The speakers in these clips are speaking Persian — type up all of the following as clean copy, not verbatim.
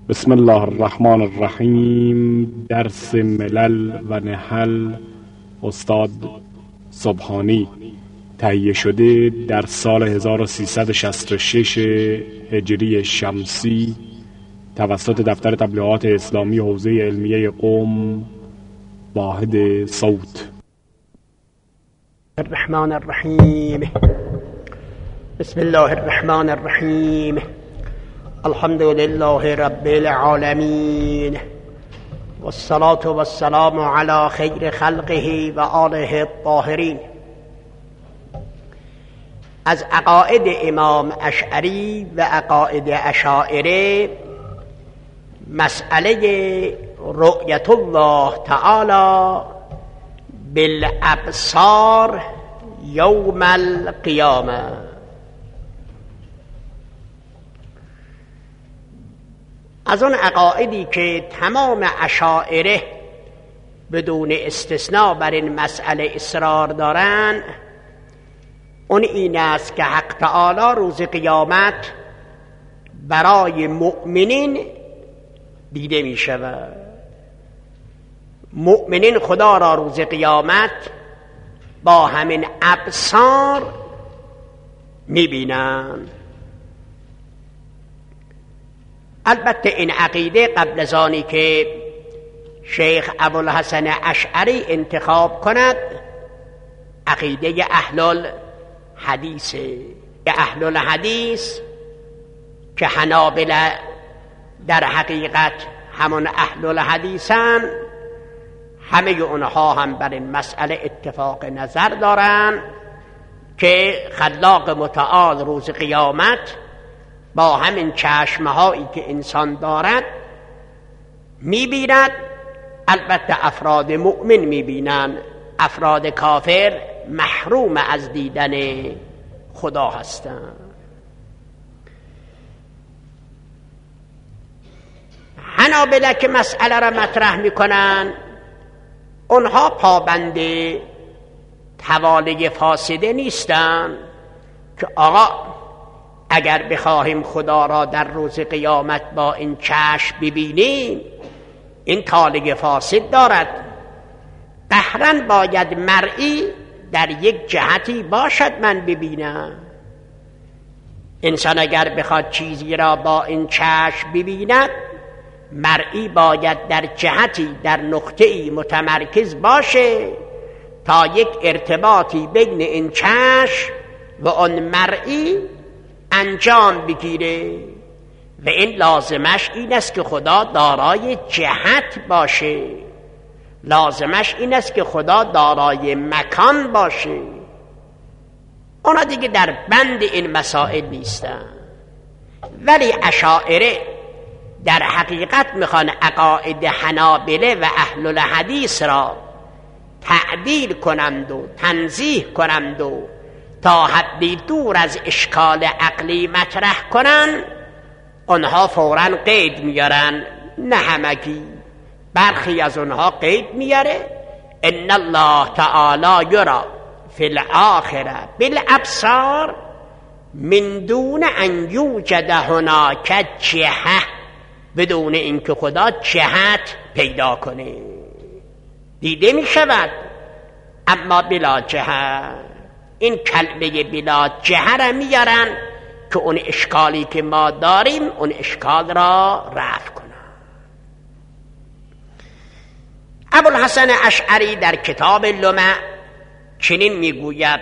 بسم الله الرحمن الرحیم. درس ملل و نحل استاد سبحانی، تهیه شده در سال 1366 هجری شمسی توسط دفتر تبلیغات اسلامی حوزه علمیه قم، واحد صوت. الرحمن الرحیم. بسم الله الرحمن الرحیم. الحمد لله رب العالمین والصلاة والسلام على خیر خلقه و آله الطاهرین. از عقاید امام اشعری و عقاید اشاعره مسئله رؤیت الله تعالی بالابصار یوم القیامه. از اون عقایدی که تمام اشاعره بدون استثناء بر این مسئله اصرار دارن، اون این است که حق تعالی روز قیامت برای مؤمنین دیده می شود. مؤمنین خدا را روز قیامت با همین ابصار می بینند. البته این عقیده قبل از آنی که شیخ ابوالحسن اشعری انتخاب کند عقیده اهل الحدیثه. اهل الحدیث که حنابلة در حقیقت همون اهل الحدیثن، همه اونها هم بر این مسئله اتفاق نظر دارن که خلاق متعال روز قیامت با همین چشمهایی که انسان دارد میبیند. البته افراد مؤمن میبینند، افراد کافر محروم از دیدن خدا هستند. حنابلة که مسئله را مطرح میکنن، اونها پابند توالی فاسده نیستن که آقا اگر بخواهیم خدا را در روز قیامت با این چشم ببینیم این تالیگ فاسد دارد. قهرن باید مرئی در یک جهتی باشد من ببینم. انسان اگر بخواد چیزی را با این چشم ببیند، مرئی باید در جهتی، در نقطه‌ای متمرکز باشه تا یک ارتباطی بین این چشم و آن مرئی انجام بگیره. و این لازمش این است که خدا دارای جهت باشه، لازمش این است که خدا دارای مکان باشه. اونا دیگه در بند این مسائل نیستن. ولی اشاعره در حقیقت میخوان عقاید حنابلة و اهل الحدیث را تعدیل کنند و تنزیه کنند و تا حدی دور از اشکال عقلی مطرح کنن. آنها فوراً قید میارن، نه همگی، برخی از آنها قید میاره ان الله تعالی یرا فی الاخره بالابصار من دون ان یوجد هناک جهه، بدون اینکه خدا جهت پیدا کنه. دیده میشود اما بلا جهت. این کلمه بلا جهه را میارن که اون اشکالی که ما داریم اون اشکال را رفع کنن. ابوالحسن اشعری در کتاب لمع چنین میگوید: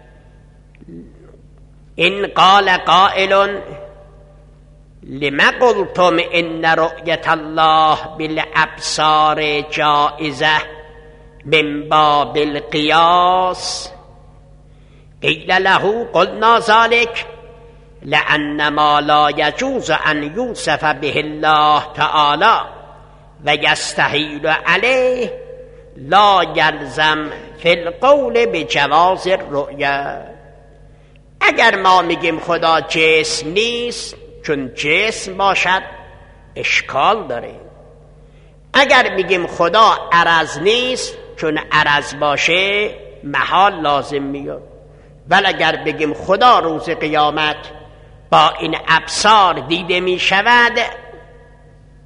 ان قال قائل لما قلتم ان رؤیت الله بالابصار جائزه من باب القیاس قیل له قلنا ذلك لأن ما لا يجوز أن يوصف به الله تعالى ويستحيل عليه لا يلزم في القول بجواز الرؤيا. اگر ما میگیم خدا جسم نیست، چون جسم باشد اشکال داره. اگر میگیم خدا عرض نیست، چون عرض باشه محال لازم میاد. ولی اگر بگیم خدا روز قیامت با این ابصار دیده می شود،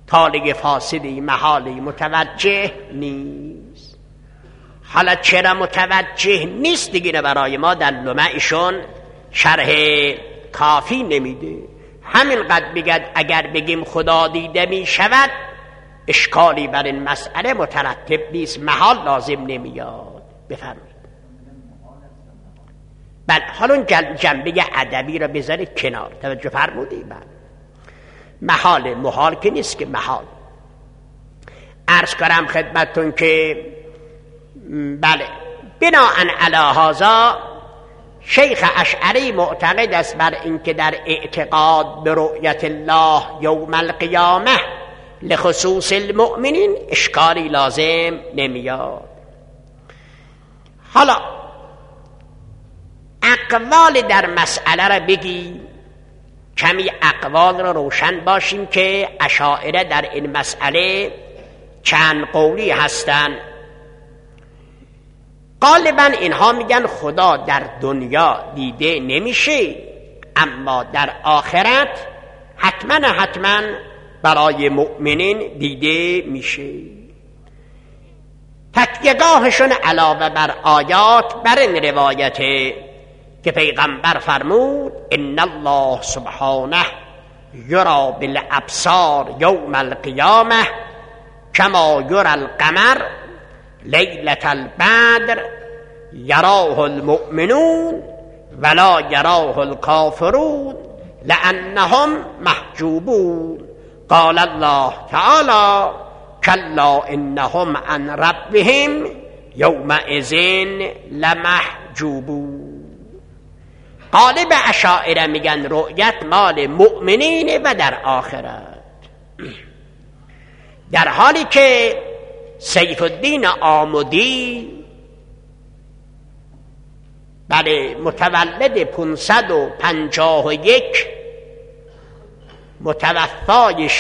طالع فاسدی محالی متوجه نیست. حالا چرا متوجه نیست دیگه برای ما در لمعشون شرح کافی نمیده. همینقدر بگد اگر بگیم خدا دیده می شود اشکالی بر این مسئله مترتب نیست، محال لازم نمیاد. بفرمایید. بله حالا اون جنبه ادبی را بذارید کنار، توجه فرمودید. بله محال محال که نیست که محال. عرض کنم خدمتتون که بله بناءً علی هذا شیخ اشعری معتقد است بر اینکه در اعتقاد به رؤیت الله یوم القیامه لخصوص المؤمنین اشکالی لازم نمیاد. حالا اقوال در مسئله را بگی، کمی اقوال را روشن باشیم که اشاعره در این مسئله چند قولی هستند. غالبا اینها میگن خدا در دنیا دیده نمیشه، اما در آخرت حتما برای مؤمنین دیده میشه. تکیه‌گاهشون علاوه بر آیات بر این روایته که پیغمبر فرمود ان الله سبحانه یرا بالابصار یوم القیامه کما یرا القمر لیلة البدر یراه المؤمنون ولا یراه الکافرون لأنهم محجوبون. قال الله تعالی کلا انهم عن ربهم یومئذ لمحجوبون. غالب اشاعره میگن رؤیت مال مؤمنین و در آخرت، در حالی که سیف الدین آمدی بله متولد 551 متوفای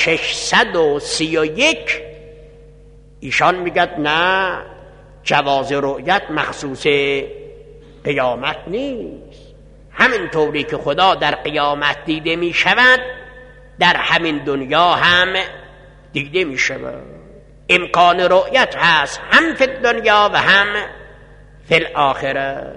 631 ایشان میگد نه جواز رؤیت مخصوص قیامت نیست. همین طوری که خدا در قیامت دیده می شود در همین دنیا هم دیده می شود. امکان رؤیت هست هم فی الدنیا و هم فی الاخره.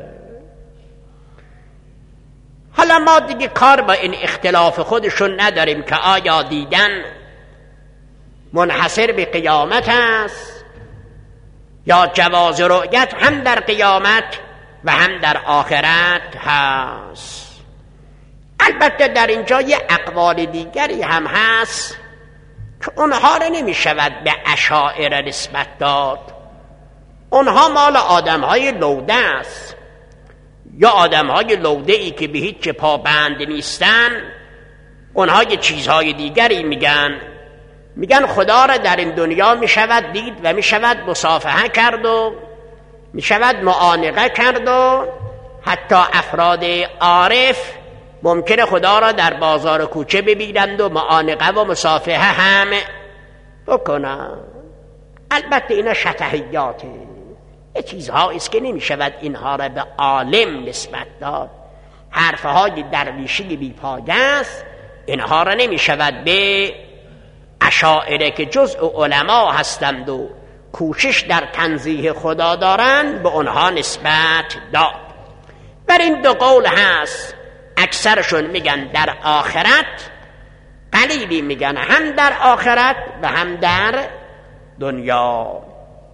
حالا ما دیگه کار با این اختلاف خودشون نداریم که آیا دیدن منحصر به قیامت است یا جواز رؤیت هم در قیامت و هم در آخرت هست. البته در اینجا یه اقوال دیگری هم هست که اونها را نمی شود به اشاعره نسبت داد. اونها مال آدمهای لوده است، یا آدمهای لوده ای که به هیچ پابند نیستن. اونها یه چیزهای دیگری میگن خدا را در این دنیا می شود دید و می شود مصافحه کرد و می شود معانقه کرد و حتی افراد عارف ممکنه خدا را در بازار کوچه ببینند و معانقه و مصافحه هم بکنند. البته اینا شطحیاته، یه چیزهایی است که نمی شود اینها را به عالم نسبت داد. حرفهای درویشی بی پایه است، اینها را نمی شود به اشاعره که جزء علما هستند و کوشش در تنزیه خدا دارند به آنها نسبت داد. بر این دو قول هست، اکثرشون میگن در آخرت، قلیلی میگن هم در آخرت و هم در دنیا.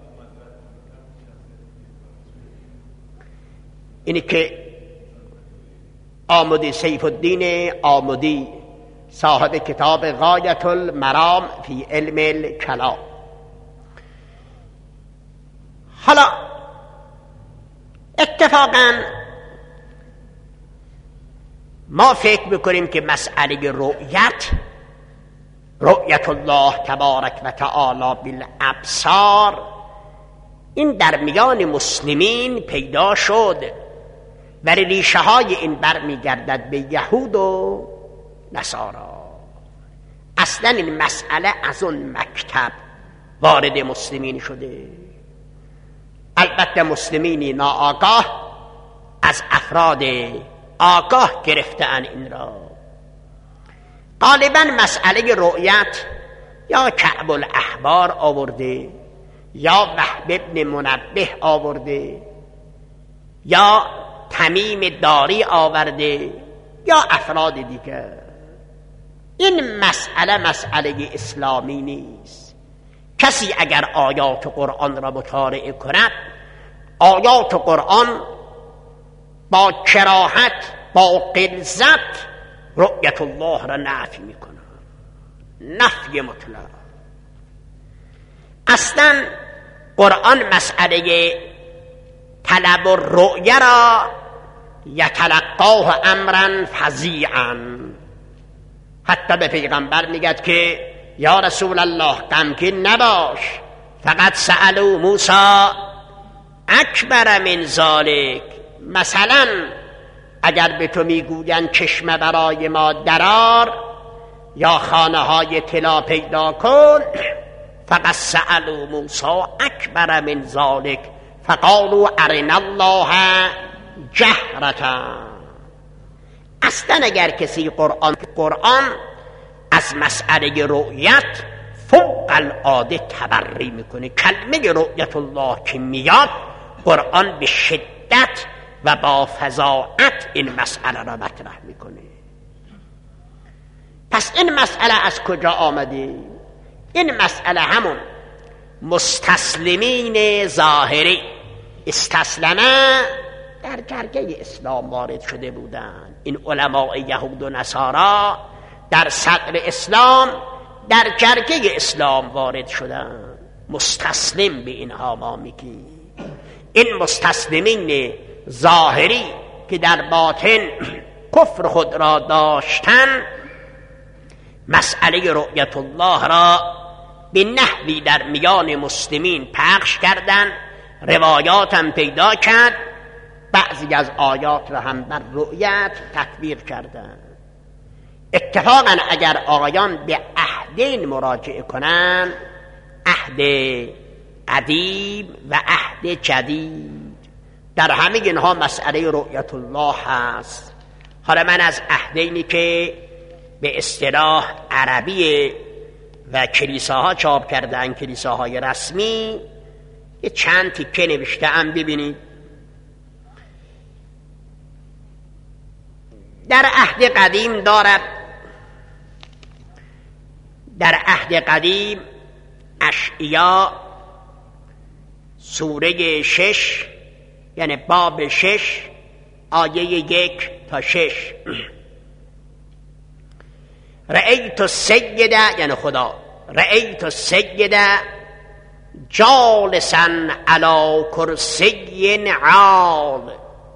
اینی که آمدی سیف الدین آمدی صاحب کتاب غایت المرام فی علم الکلام. حالا اتفاقا ما فکر میکنیم که مسئله رؤیت الله تبارک و تعالی بالابصار این در میان مسلمین پیدا شد، ولی ریشه های این برمیگردد به یهود و نصارا. اصلا این مسئله از اون مکتب وارد مسلمین شده. البته مسلمینی ناآگاه از افراد آگاه گرفتن این را. غالبا مسئله رؤیت یا کعب الاحبار آورده، یا وهب ابن منبه آورده، یا تمیم داری آورده، یا افراد دیگر. این مسئله اسلامی نیست. کسی اگر آیات قرآن را مطالعه کند، آیات قرآن با کراهت، با غلظت رؤیت الله را نفی میکنه، نفی مطلق. اصلا قرآن مسئله طلب و رؤیه را یتلقاه امرا فظیعا. حتی به پیغمبر میگد که یا رسول الله غمگین نباش، فقط سألوا موسی اکبر من ذالک. مثلا اگر به تو میگوین چشمه برای ما درار یا خانه های طلا پیدا کن، فقط سألوا موسی اکبر من ذالک فقالوا ارنا الله جهرة. اصلا اگر کسی قرآن از مسئله رؤیت فوق العاده تبری میکنه، کلمه رؤیت الله که میاد، قرآن به شدت و با فظاعت این مسئله را مطرح میکنه. پس این مسئله از کجا آمده؟ این مسئله همون مستسلمین ظاهری، استسلمه، در جرگه اسلام وارد شده بودند. این علماء یهود و نصارا در صدر اسلام، در جرگه اسلام وارد شدند. مستسلم به اینها ما میگیم. این مستسلمین ظاهری که در باطن کفر خود را داشتن، مسئله رؤیت الله را به نحوی در میان مسلمین پخش کردند. روایات هم پیدا کرد، بعضی از آیات را هم بر رؤیت تکبیر کردند. اتفاقا اگر آقایان به عهدین مراجعه کنند، عهد قدیم و عهد جدید، در همه اینها مسئله رؤیت الله هست. حالا من از عهدینی که به اصطلاح عربی و کلیساها چاپ کردن، کلیساهای رسمی، یه چند تیکه نوشته‌ام، ببینید. در عهد قدیم دارد، در عهد قدیم اشعیا سوره 6، یعنی باب 6 آیه 1 تا 6. رأیت السید، یعنی خدا، رأیت السید جالسا علی کرسی عال.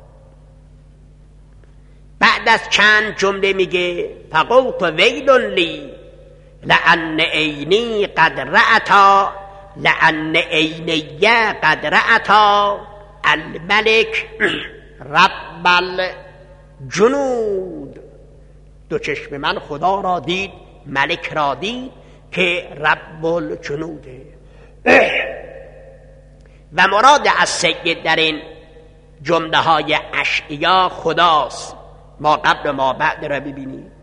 بعد از چند جمله میگه فقلت ویل لی لأن عینی قد رأتا، لأن عینی قد رأتا الملک رب الجنود. دو چشم من خدا را دید، ملک را دید که رب الجنوده. و مراد از سید در این جمله های اشعیا خداست. ما قبل ما بعد را ببینیم.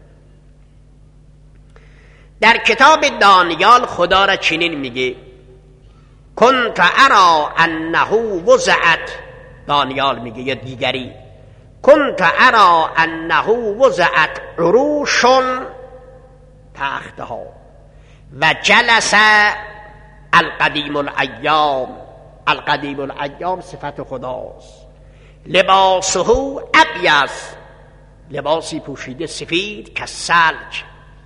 در کتاب دانیال خدا را چنین میگه کنت ارا انه وضعت، دانیال میگه یا دیگری، کنت ارا انه وضعت عروش تختها و جلس القدیم الایام. القدیم الایام صفت خداست. لباسه ابیض، لباسی پوشیده سفید کالثلج،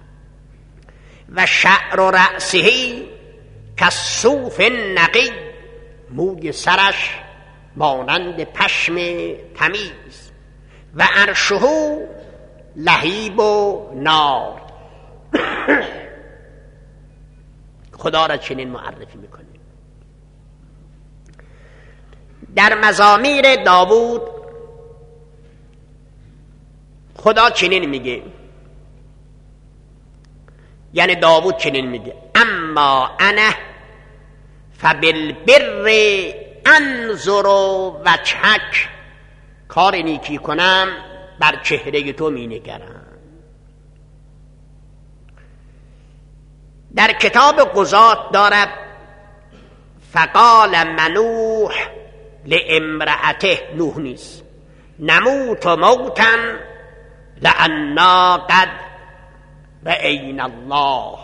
و شعر رأسه کالصوف النقی، موی سرش مانند پشم تمیز، و عرشه لهیب و نار. خدا را چنین معرفی میکنه. در مزامیر داوود خدا چنین میگه، یعنی داوود چنین میگه اما انا فبالبر انظر وجهک، کار نیکی کنم بر چهره تو می نگرم. در در کتاب قضات دارد فقال منوح لامرأته، نوح نیست، نموت موتا لأنا قد رأینا الله.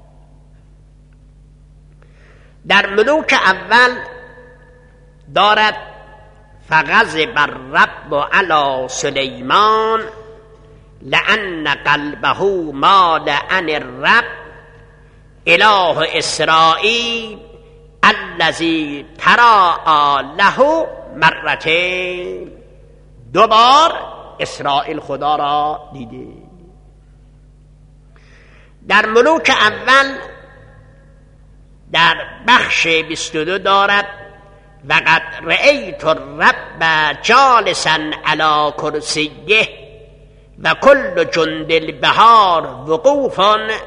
در ملوک اول دارد فغضب الرب علی سلیمان لأن قلبه مال عن الرب اله اسرائیل الذی تراءی له مرتين. دوبار اسرائیل خدا را دیده. در ملوک اول در بخش 22 دارد وقد رأیت الرب جالسا علی کرسیه و کل جند البحار وقوف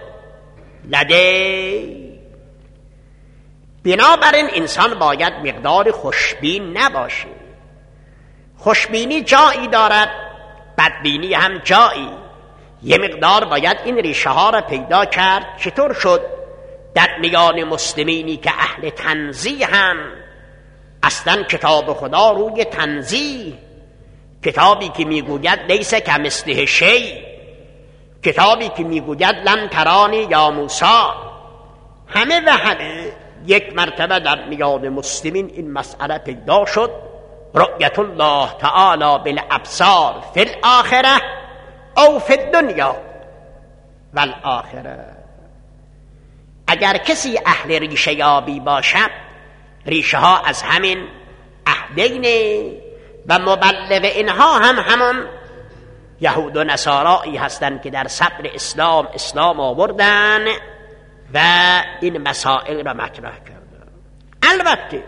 لدی. بنابراین انسان باید مقدار خوشبین نباشه. خوشبینی جایی دارد، بدبینی هم جایی. یه مقدار باید این ریشه ها را پیدا کرد. چطور شد در میان مسلمینی که اهل تنزیه هم اصلا کتاب خدا روی تنزیه، کتابی که میگوید لیس کمثله شیء، کتابی که میگوید لن ترانی یا موسی، همه و همه یک مرتبه در میان مسلمین این مسئله پیدا شد. رؤیت الله تعالی بالابصار فی الاخره او فی الدنیا والآخره. اگر کسی اهل ریشه یابی باشد، ریشه ها از همین عهدینه و مبلغ اینها هم همان یهود و نصارایی هستند که در صدر اسلام آوردن و این مسائل را مطرح کردن. البته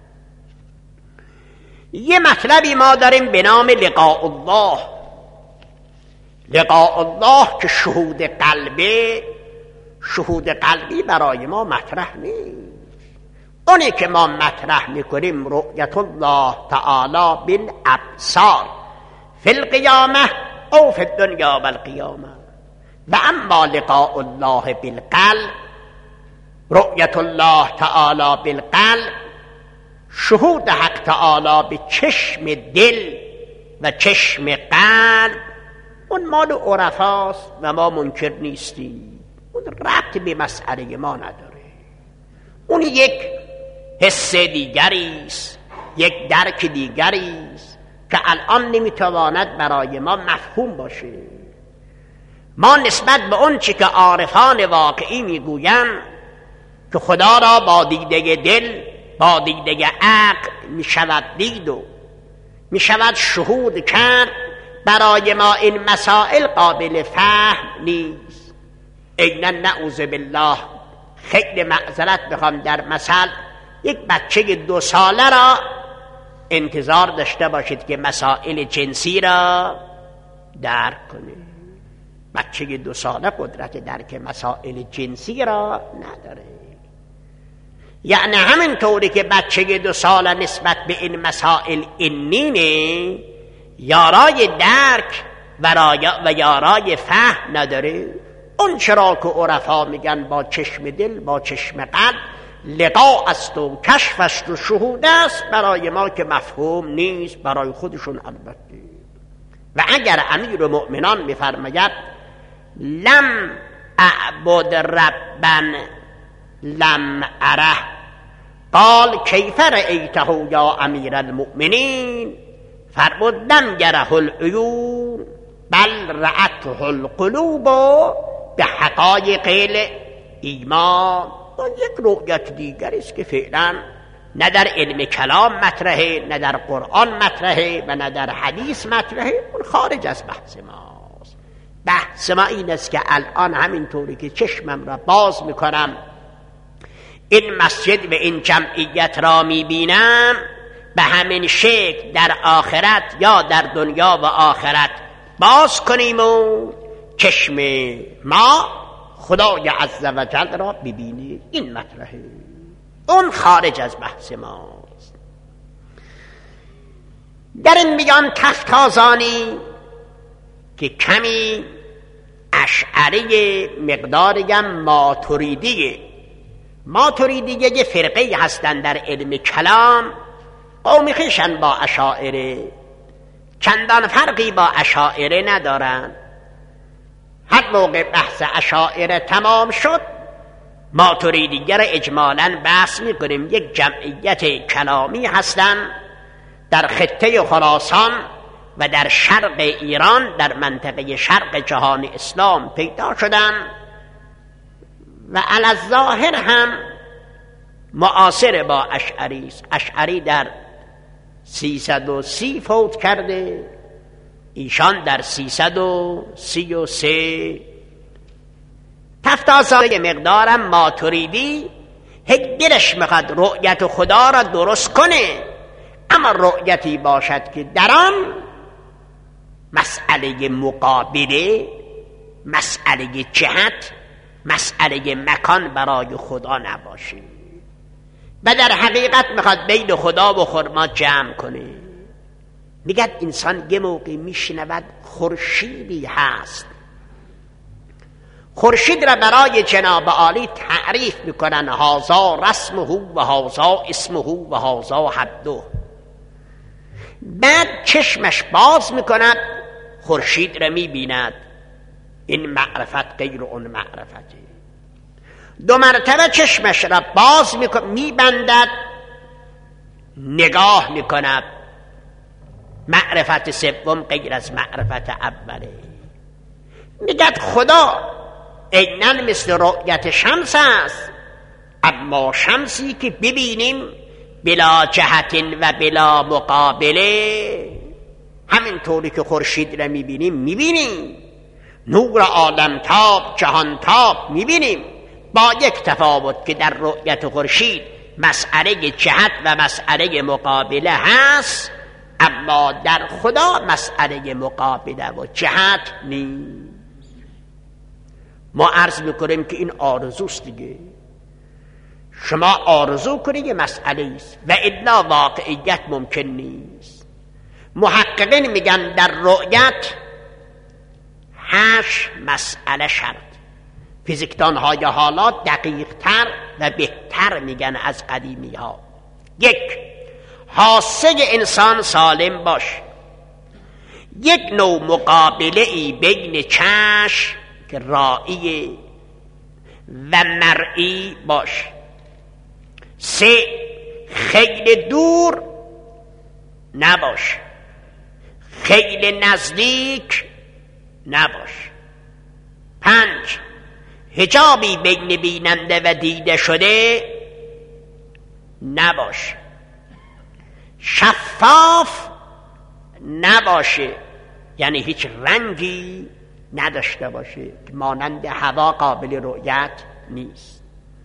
یه مطلبی ما داریم به نام لقاء الله. لقاء الله که شهود قلبی برای ما مطرح نیست. اونی که ما مطرح میکنیم رؤیت الله تعالی بالابصار فی القیامه او فی الدنیا والقیامه. و اما لقاء الله بالقلب، رؤیت الله تعالی بالقلب، شهود حق تعالی به چشم دل و چشم قلب، اون مال عرفاست و ما منکر نیستیم. اون ربط به مسئله ما نداره. اون یک حس دیگریست، یک درک دیگریست که الان نمیتواند برای ما مفهوم باشه. ما نسبت به اون چی که عارفان واقعی میگویند که خدا را با دیده دل، با دیده عقل میشود دید و میشود شهود کرد، برای ما این مسائل قابل فهم نیست. اینا نعوذ بالله، خیلی معذرت بخوام در مثل یک بچه 2 ساله را انتظار داشته باشید که مسائل جنسی را درک کنه. بچه 2 ساله قدرت درک مسائل جنسی را نداره. یعنی همین طوری که بچه 2 ساله نسبت به این مسائل اینینه، یارای درک و یارای فهم نداره. اون چرا که عرفا میگن با چشم دل، با چشم قلب لقاء است و کشف است و شهود است، برای ما که مفهوم نیست، برای خودشون البته. و اگر امیر المؤمنان میفرماید لم اعبد ربا لم اره، قال کیف رأیته یا امیر المؤمنین؟ فرمود لم یره العیون بل رأته القلوب به حقایق ایمان. یک رؤیت دیگری است که فعلا نه در علم کلام مطرحه، نه در قرآن مطرحه و نه در حدیث مطرحه. اون خارج از بحث ماست. بحث ما این است که الان همینطوری که چشمم را باز میکنم این مسجد و این جمعیت را میبینم، به همین شکل در آخرت یا در دنیا و آخرت باز کنیم و چشم ما خدای عز و جل را ببینی. این مطرحه، اون خارج از بحث ماست. در این میان تفتازانی که کمی اشعری مقداریم ماتوریدیه یه فرقه هستن در علم کلام، قومی خیشن با اشاعره، چندان فرقی با اشاعره ندارن. هر موقع بحث اشاعره تمام شد ماتوریدیه را اجمالاً بحث میکنیم. یک جمعیت کلامی هستن در خطه خراسان و در شرق ایران، در منطقه شرق جهان اسلام پیدا شدن و علی الظاهر هم معاصر با اشعری است. اشعری در 330 فوت کرده، ایشان در 333. تفتازای مقدارم ماتوریدی دلش میخواد رؤیت خدا را درست کنه، اما رؤیتی باشد که در آن مسئله مقابله، مسئله جهت، مسئله مکان برای خدا نباشه و در حقیقت میخواد بین خدا و خرما جمع کنه. میگد انسان یه موقع میشنود خورشیدی هست، خورشید را برای جناب عالی تعریف میکنن، هازا رسمه و هازا اسمه و هازا حده. بعد چشمش باز میکند، خورشید را میبیند، این معرفت غیر اون معرفته. 2 مرتبه چشمش را باز میبندد، نگاه میکند، معرفت سوم غیر از معرفت اوله. میگد خدا عیناً مثل رؤیت شمس است، اما شمسی که ببینیم بلا جهت و بلا مقابله، همینطوری که خورشید را میبینیم، نور عالم تاب جهان تاب میبینیم، با یک تفاوت که در رؤیت خورشید مسئله جهت و مسئله مقابله هست، اما در خدا مسئله مقابله و جهت نیست. ما عرض میکنیم که این آرزوست دیگه. شما آرزو کنید یه مسئله است و الا واقعیت ممکن نیست. محققین میگن در رؤیت 8 مسئله شرط. فیزیکدان های حالا دقیق تر و بهتر میگن از قدیمی ها. 1. حاسه انسان سالم باش. یک نوع مقابله ای بین چشم که رائی و مرئی باش. 3. خیلی دور نباش، خیلی نزدیک نباش. 5. حجابی بین بیننده و دیده شده نباش. شفاف نباشه، یعنی هیچ رنگی نداشته باشه که مانند هوا قابل رؤیت نیست.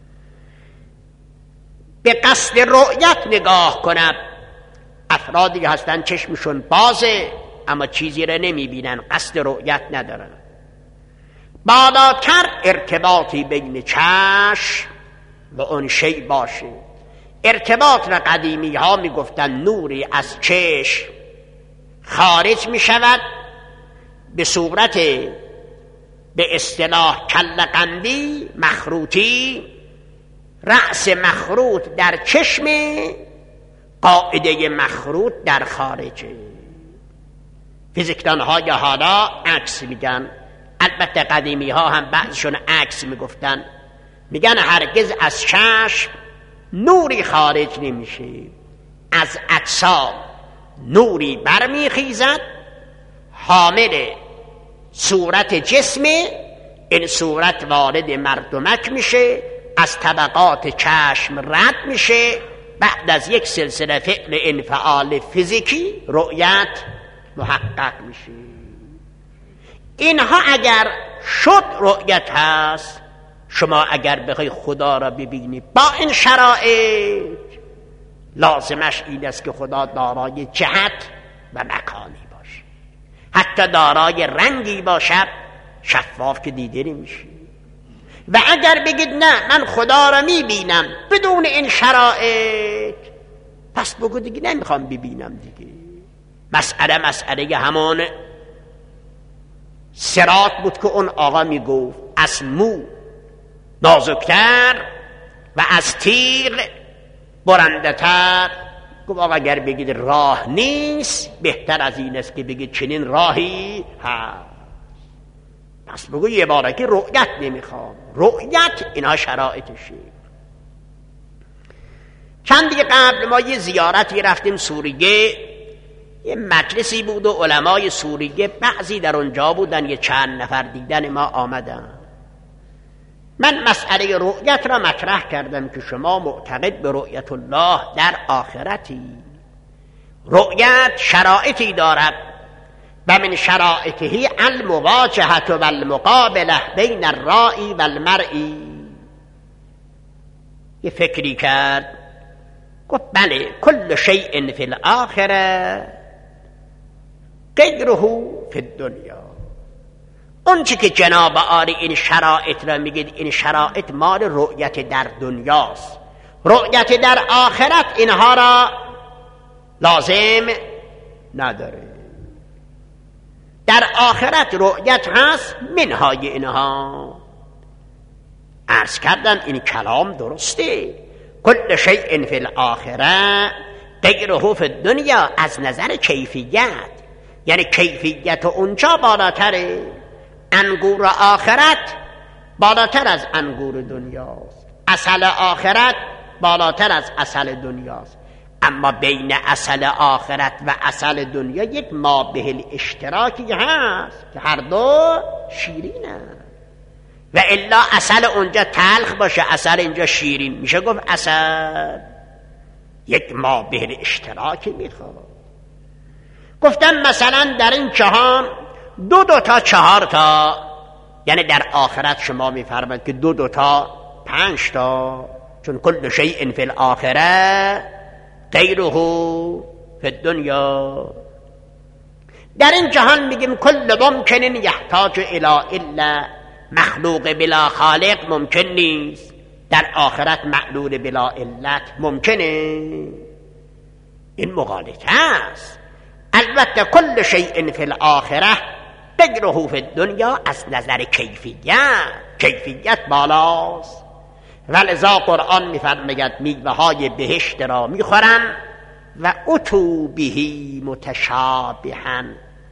به قصد رؤیت نگاه کند. افرادی هستن چشمشون بازه اما چیزی را نمیبینن، قصد رؤیت ندارن. بالاتر ارتباطی بین چشم و اون شی باشه. ارتباط را قدیمی ها میگفتن نوری از چشم خارج میشود به صورت به اصطلاح کلقندی مخروطی، رأس مخروط در چشم، قاعده مخروط در خارجه. فیزیکدان های حالا عکس میگن، البته قدیمی ها هم بعضشون عکس میگفتن، میگن هرگز از چشم نوری خارج نمیشه، از اجسام نوری برمیخیزد حامل صورت جسمه، این صورت وارد مردمک میشه، از طبقات چشم رد میشه، بعد از یک سلسله فعل انفعال فیزیکی رؤیت محقق میشه. اینها اگر شد رؤیت هست. شما اگر بخوای خدا را ببینید با این شرایط، لازمش این است که خدا دارای جهت و مکانی باشه، حتی دارای رنگی باشد، شفاف که دیده نمیشه. و اگر بگید نه من خدا را میبینم بدون این شرایط، پس بگو دیگه نمیخوام ببینم دیگه. مسئله همون صراط بود که اون آقا میگفت از مو نازکتر و از تیغ برنده تر. گفت آقا اگر بگید راه نیست، بهتر از این است که بگید چنین راهی هست. پس بگو یه باره که رؤیت نمیخوام. رؤیت اینها شرایطشه. چند دیگه قبل ما یه زیارتی رفتیم سوریه، یه مجلسی بود و علمای سوریه بعضی در اونجا بودن، یه چند نفر دیدن ما آمدن. من مسئله رؤیت را مطرح کردم که شما معتقد به رؤیت الله در آخرتی. رؤیت شرایطی دارد و من شرائطه المواجهة و المقابله بین الرائی و المرئی. یه فکری کرد، گفت بله کل شیء فی الاخره غیره فی الدنیا. اون چی که جناب عالی این شرایط را میگید، این شرایط مال رؤیت در دنیاست. رؤیت در آخرت اینها را لازم نداره. در آخرت رؤیت هست، منهای اینها. عرض کردم این کلام درسته. کل شیء فی الاخره غیره فی الدنیا، از نظر کیفیت، یعنی کیفیت اونجا بالاتره. انگور آخرت بالاتر از انگور دنیاست، عسل آخرت بالاتر از عسل دنیاست. اما بین عسل آخرت و عسل دنیا یک مابه اشتراکی هست که هر دو شیرینه. و الا عسل اونجا تلخ باشه، عسل اینجا شیرین، میشه گفت عسل. یک مابه اشتراکی میخواد. گفتم مثلا در این جهان دو تا 4 تا، یعنی در آخرت شما میفرمایید که 2 تا 5 تا، چون کل شیء فی الاخره غیره فی الدنیا. در این جهان میگیم کل ممکن یحتاج الی الا، مخلوق بلا خالق ممکن نیست. در آخرت معلول بلا علت ممکنه. این مغالطه است. البته کل شیء فی الاخره غیره فی الدنیا از نظر کیفیت بالاست. ولذا قرآن میفرماید میوه های بهشت را میخورن و اتوا بهی متشابها،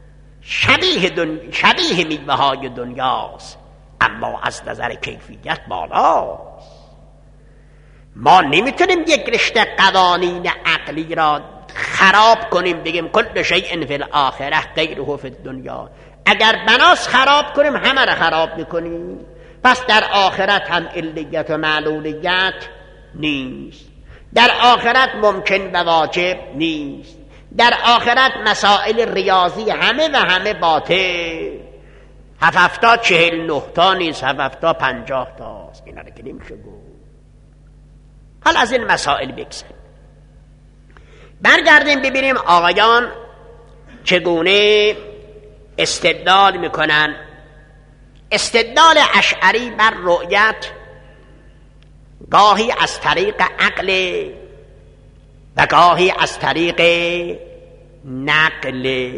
شبیه میوه های دنیاست، اما از نظر کیفیت بالاست. ما نمیتونیم یک رشته قوانین عقلی را خراب کنیم بگیم کل شیء فی الاخره غیره فی الدنیا. اگر بناس خراب کنیم همه را خراب میکنیم. پس در آخرت هم علیت و معلولیت نیست. در آخرت ممکن و واجب نیست. در آخرت مسائل ریاضی همه باطل. 7 تا 49 تا نیست، 7 تا 50 تاست. اینا رو که نمیشه گفت. حالا از این مسائل بگذاریم، برگردیم ببینیم آقایان چگونه استدلال میکنن. استدلال اشعری بر رؤیت گاهی از طریق عقل و گاهی از طریق نقل.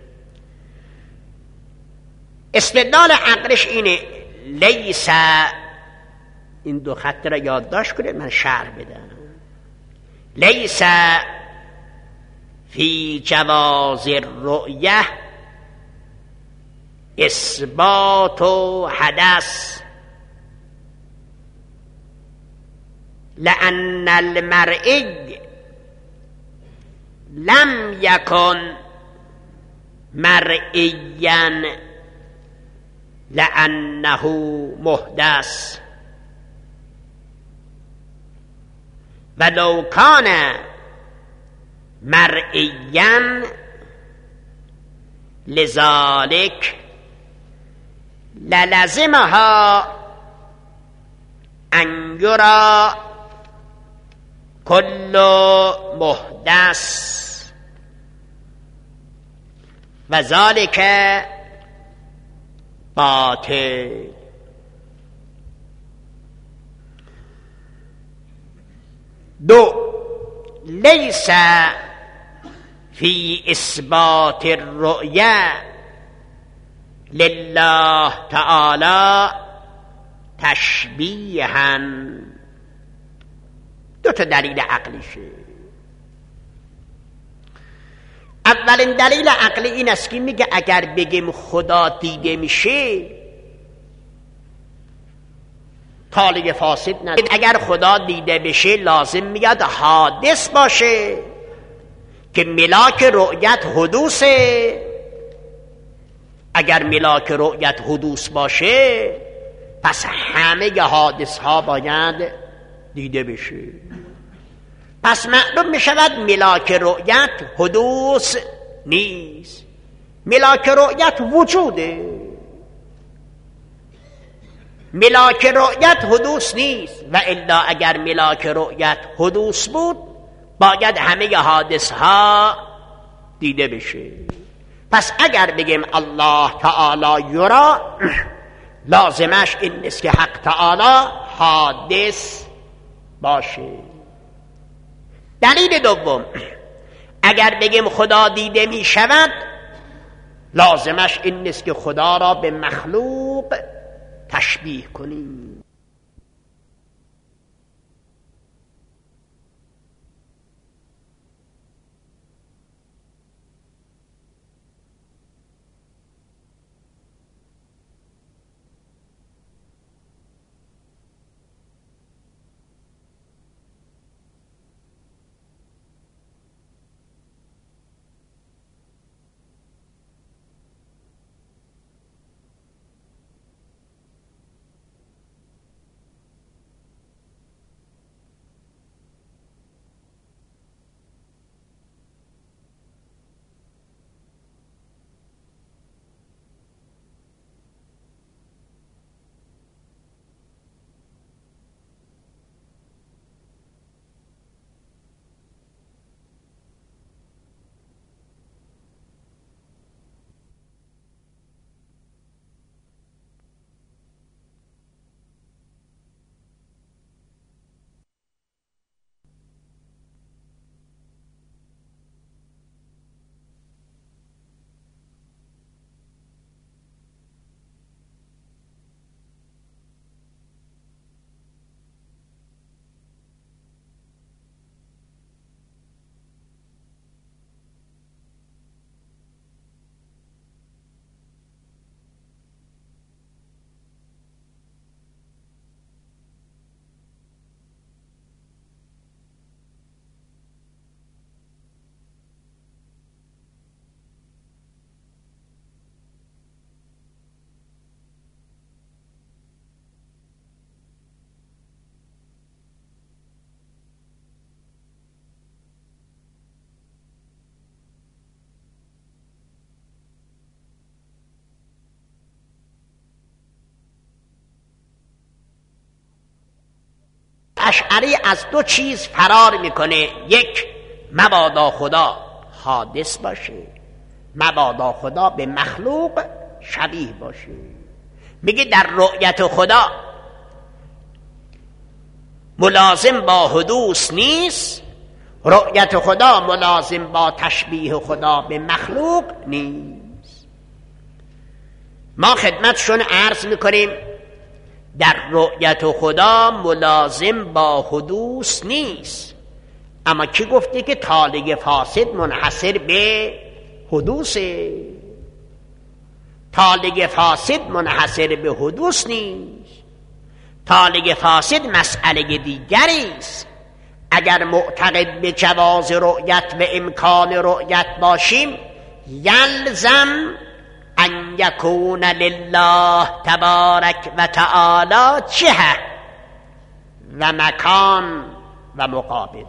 استدلال عقلش اینه، لیس، این 2 خط را یادداشت کنید من شرح بدم. لیس فی جواز الرؤیه اثبات حدث، لأن المرئی لم یکن مرئیا لأنه محدث، ولو کان مرئیا لذلك للزمها ان یرى کل محدث و ذلك باطل. لیس فی اثبات الرؤیا لله تعالی تشبیها. دو تا دلیل عقلیشه. اولین دلیل عقلی این است که میگه اگر بگیم خدا دیده میشه طالع فاسد نداره. اگر خدا دیده بشه لازم میاد حادث باشه که ملاک رؤیت حدوثه. اگر ملاک رؤیت حدوث باشه پس همه حادث ها باید دیده بشه. پس معلوم می شود ملاک رؤیت حدوث نیست، ملاک رؤیت وجوده. ملاک رؤیت حدوث نیست و الا اگر ملاک رؤیت حدوث بود باید همه حادث ها دیده بشه. پس اگر بگیم الله تعالی یرا لازمش این نیست که حق تعالی حادث باشه. دلیل دوم، اگر بگیم خدا دیده می شود لازمش این نیست که خدا را به مخلوق تشبیه کنیم. اشعری از دو چیز فرار میکنه. یک، مبادا خدا حادث باشه، مبادا خدا به مخلوق شبیه باشه. میگه در رؤیت خدا ملازم با حدوث نیست، رؤیت خدا ملازم با تشبیه خدا به مخلوق نیست. ما خدمتشون عرض میکنیم در رؤیت خدا ملازم با حدوث نیست، اما کی گفته که طالع فاسد منحصر به حدوثه؟ طالع فاسد منحصر به حدوث نیست، طالع فاسد مسئله دیگری است. اگر معتقد به جواز رؤیت و امکان رؤیت باشیم یلزم ان یکون لله تبارک و تعالی جهه و مکان و مقابله.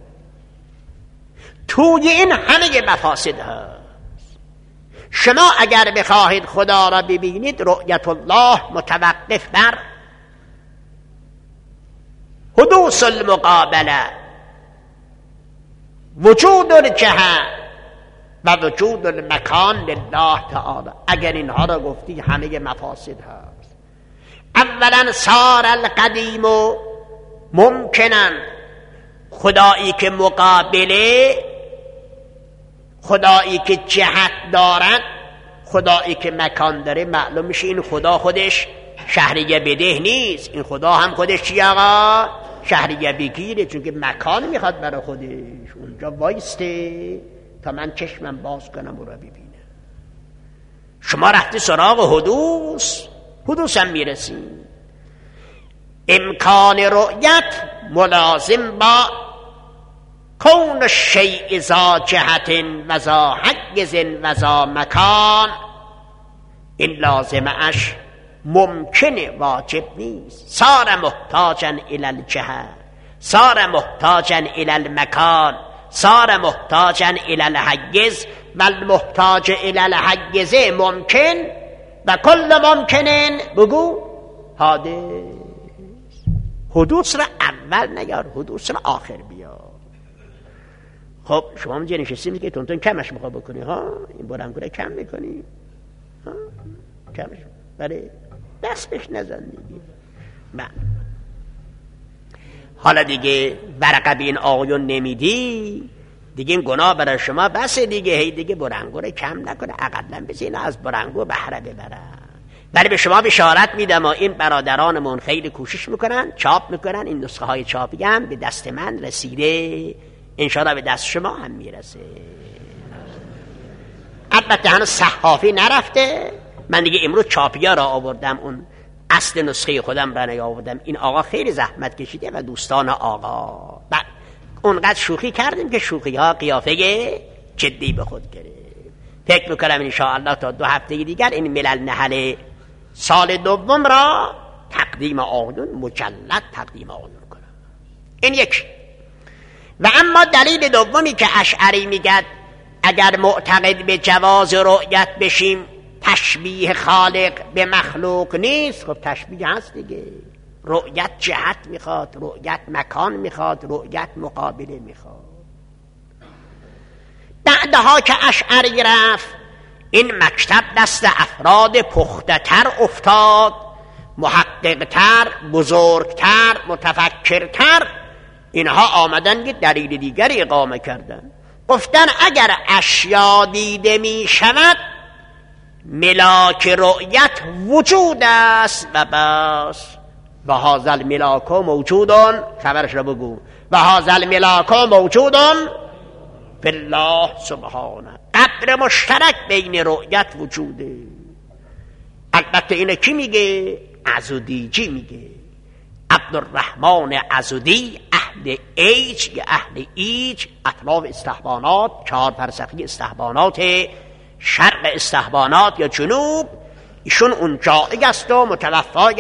توی این همه مفاسد هست. شما اگر بخواهید خدا را ببینید رؤیت الله متوقف بر حدوث المقابله، وجود الجهه و وجود المکان لله تعالی. اگر اینها را گفتی همه مفاسد هست. اولا صار القدیم ممکنن، خدایی که مقابله، خدایی که جهت دارد، خدایی که مکان داره معلوم میشه این خدا خودش شهریه بده نیست، این خدا هم خودش چی آقا؟ شهریه بگیره، چون که مکان میخواد برای خودش اونجا وایسته تا من چشمم باز کنم و را ببینم. شما رفتی سراغ حدوث هم میرسیم. امکان رؤیت ملازم با کون الشیء ذا جهت و ذا حیز و ذا مکان، این لازمش ممکنه واجب نیست. صار محتاجا الی الجهه، صار محتاجا الی المکان، صار محتاجا الی الحیز و المحتاج الی الحیز ممکن و کل ممکنن بگو حادث. حدوث را اول نیار، حدوث را آخر بیار. خب شما هم نشستیم که تون کمش میخواه بکنی ها، این برنگوره کم میکنی ها؟ کمش برای دست بهش نزن دیگه. حالا دیگه ورقه به این آقایون نمیدی دیگه، این گناه برای شما بسه دیگه. هی دیگه برنگوره کم نکنه، اقلا بزین از برنگو بهره ببرن. ولی به شما بشارت میدم این برادرانمون خیلی کوشش میکنن، چاپ میکنن، این نسخه های چاپی هم به دست من رسیده، انشاءالله به دست شما هم میرسه. البته هنوز صحافی نرفته، من دیگه امروز چاپی ها را آوردم، اون اصل نسخه خودم را نیاوردم. این آقا خیلی زحمت کشیده و دوستان آقا بعد اونقدر شوخی کردیم که شوخی ها قیافه جدی به خود گرفت. فکر میکنم انشاءالله تا 2 هفته دیگر این ملل نحل سال دوم را تقدیم آقایون مجلد تقدیم آقایون کنم. این یک. و اما دلیل دومی که اشعری میگد اگر معتقد به جواز رؤیت بشیم تشبیه خالق به مخلوق نیست. خب تشبیه هست دیگه، رؤیت جهت میخواد، رؤیت مکان میخواد، رؤیت مقابله میخواد. بعدها که اشعری رفت این مکتب دست افراد پخته‌تر افتاد، محققتر، بزرگتر، متفکرتر. اینها آمدن که دلیل دیگری اقامه کردن، گفتن اگر اشیا دیده می شود ملاک رؤیت وجود است و بس. و هذا الملاک موجودون، خبرش را بگو، و هذا الملاک موجودون فی الله سبحانه. قدر مشترک بین رؤیت وجوده. البته اینه کی میگه؟ عزودیجی میگه. عبدالرحمن عزودی اهل ایج یا اهل ایج، اطراف استحبانات، 4 فرسخی استحبانات، شرق استحبانات یا جنوب، ایشون اون جایی است و متوفای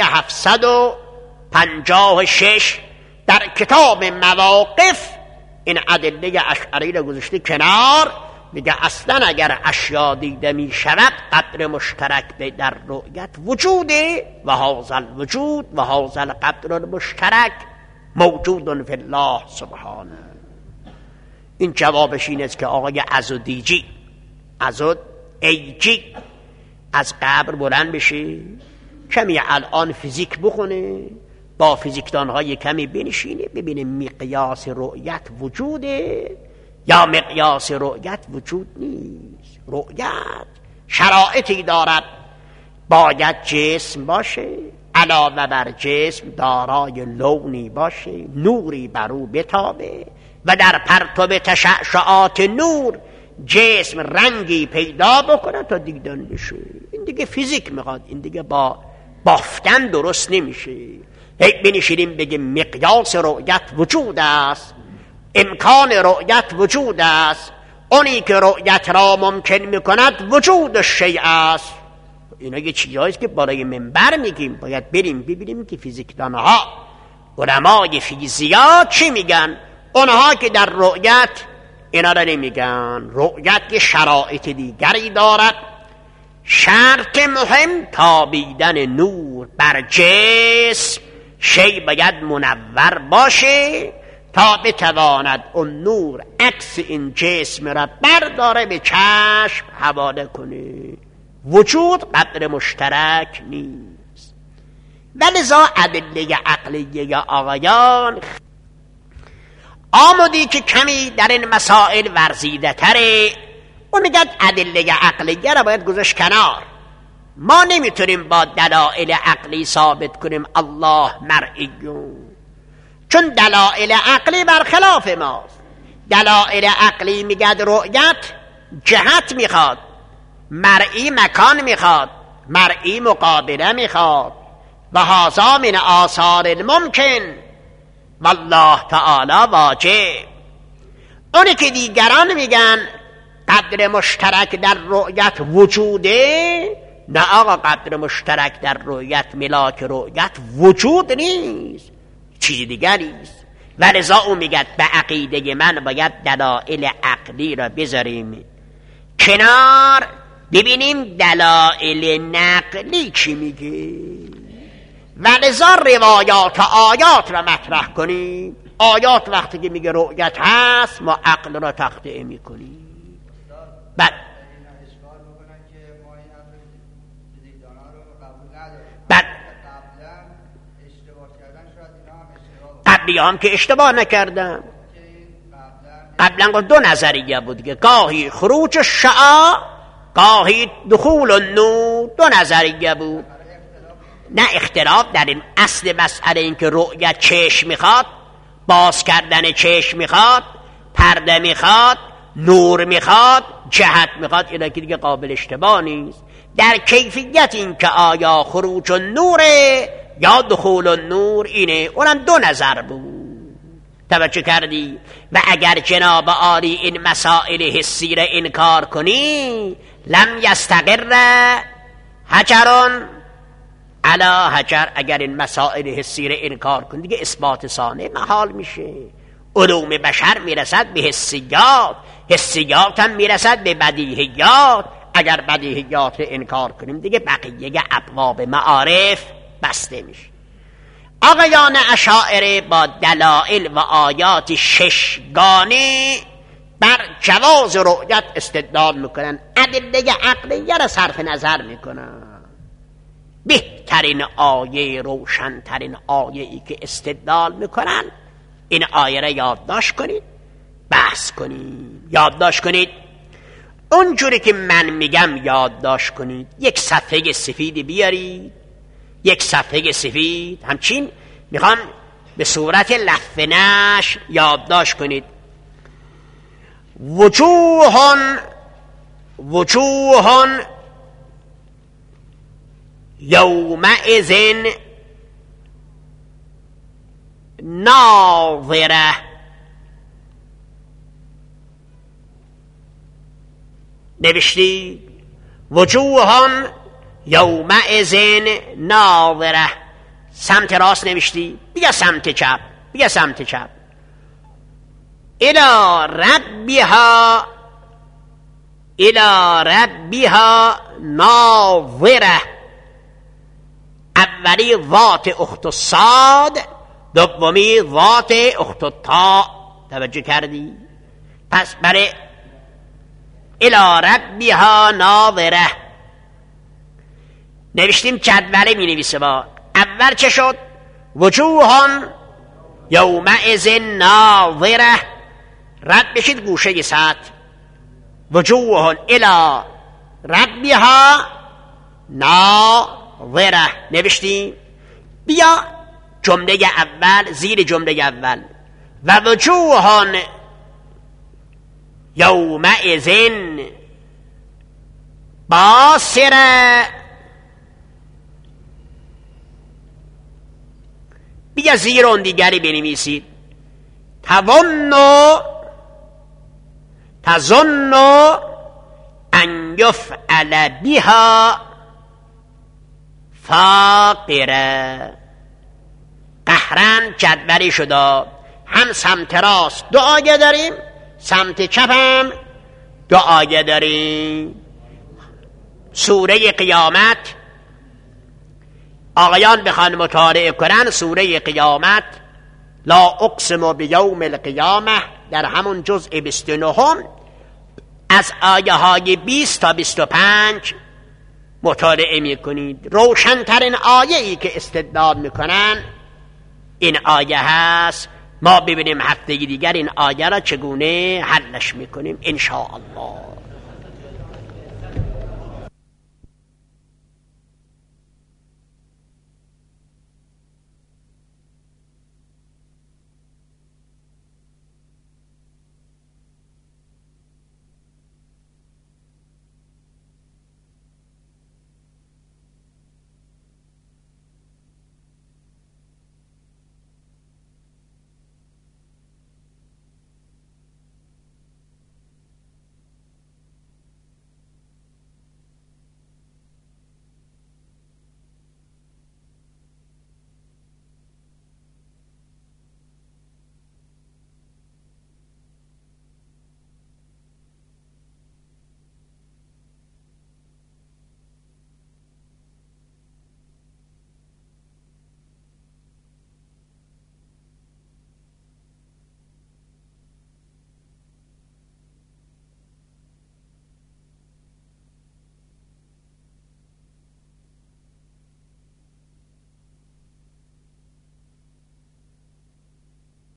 756 در کتاب مواقف این ادله اشعری را گذاشته کنار. میگه اصلا اگر اشیا دیده می شود قدر مشترک در رؤیت وجوده و هذا الوجود و هذا القدر المشترک موجود فی الله سبحانه. این جوابش این است که آقای عزودیجی، عزود ایجی، از قبر بلند بشه، کمی الان فیزیک بخونه، با فیزیکدان‌های کمی بنشینه، ببینه مقیاس رؤیت وجوده یا مقیاس رؤیت وجود نیست. رؤیت شرایطی دارد، باید جسم باشه، علاوه بر جسم دارای لونی باشه، نوری بر او بتابه و در پرتو تشعشعات نور جسم رنگی پیدا بکنه تا دیدن بشه. این دیگه فیزیک میخواد، این دیگه با بافتن درست نمیشه. هی بنشینیم بگیم مقیاس رؤیت وجود است، امکان رؤیت وجود است، اونی که رؤیت را ممکن میکند وجود شیء است. اینا یه چیزاییست که بالای منبر میگیم، باید بریم ببینیم که فیزیکدانها، علمای فیزیات چی میگن. اونها که در رؤیت اینا را نمیگن. رؤیت که شرایط دیگری دارد. شرط مهم تابیدن نور بر جسم، شی باید منور باشه تا بتواند اون نور عکس این جسم را برداره به چشم حواله کنه. وجود قدر مشترک نیست. ولذا ادله عقلیه آقایان آمدی که کمی در این مسائل ورزیده تره، اون میگه ادله عقلیه را باید گذاشت کنار. ما نمیتونیم با دلایل عقلی ثابت کنیم الله مرئیون، چون دلایل عقلی برخلاف ماست. دلایل عقلی میگه رؤیت جهت میخواد، مرئی مکان میخواد، مرئی مقابله میخواد، و هذا من آثار الممکن والله تعالی واجب. اونی که دیگران میگن قدر مشترک در رؤیت وجوده، نه آقا، قدر مشترک در رؤیت ملاک رؤیت وجود نیست، چیز دیگری است. ولذا او میگه به عقیده من باید دلایل عقلی را بذاریم کنار، ببینیم دلایل نقلی چی میگه. ولذا روایات و آیات را مطرح کنیم. آیات وقتی که میگه رؤیت هست، ما عقل را تخطئه میکنیم. قبلی هم که اشتباه نکردن، قبلا دو نظریه بود که گاهی خروج الشعاع، گاهی دخول النور، دو نظریه بود. نه اختلاف در این اصل مسئله، این که رؤیت چشم میخواد، باز کردن چشم میخواد، پرده میخواد، نور میخواد، جهت میخواد، اینا که دیگه قابل اشتباه نیست. در کیفیت این که آیا خروج النوره یا دخول النور، اینه، اونم دو نظر بود. توجه کردی؟ و اگر جناب عالی این مسائل حسی را انکار کنی، لم یستقر حجرون علی حجر. اگر این مسائل حسی را انکار کنی دیگه اثبات ثانی محال میشه. علوم بشر میرسد به حسیات، حسیات هم میرسد به بدیهیات. اگر بدیهیات را انکار کنیم دیگه بقیه ابواب معارف بسته میشه. آقایان اشاعره با دلائل و آیات ششگانه بر جواز رؤیت استدلال میکنن، ادله عقلیه را صرف نظر میکنن. بهترین آیه، روشنترین آیه ای که استدلال میکنن، این آیه را یادداشت کنید، بحث کنید، یادداشت کنید. اونجوری که من میگم یادداشت کنید. یک صفحه سفید بیارید، یک صفحه سفید، همچین میخوام به صورت لفظ نشر یادداشت کنید. وجوه یومئذ ناظره. نوشتی وجوه یومئذ ناظره. سمت راست نوشتی، بیا سمت چپ، بیا سمت چپ. الی ربها ناظره. اولی ذات اخت الصاد، دومی ذات اخت الطاء. توجه کردی؟ پس برای الی ربها ناظره نوشتیم، جدوله می نویسه. با اول چه شد؟ وجوهان یومئذ ناظره. رد بشید گوشه سطح. وجوهان الی ربها ناظره نوشتیم. بیا جمله اول زیر جمله اول، و وجوهان یومئذ باسره. بیا زیر اون دیگری بنویسید. تظن ان یفعل بها فاقره. قهرن جدولی شده، هم سمت راست دو آیه داریم، سمت چپ هم دو آیه داریم. سوره قیامت، آقایان بخوان مطالعه کنن سوره قیامت، لا اقسم بیوم القیامه، در همون جزء 29 از آیه های 20 تا 25 مطالعه میکنید. روشنترین آیه ای که استدلال میکنن این آیه هست. ما ببینیم هفته دیگر این آیه را چگونه حلش میکنیم ان شاء الله.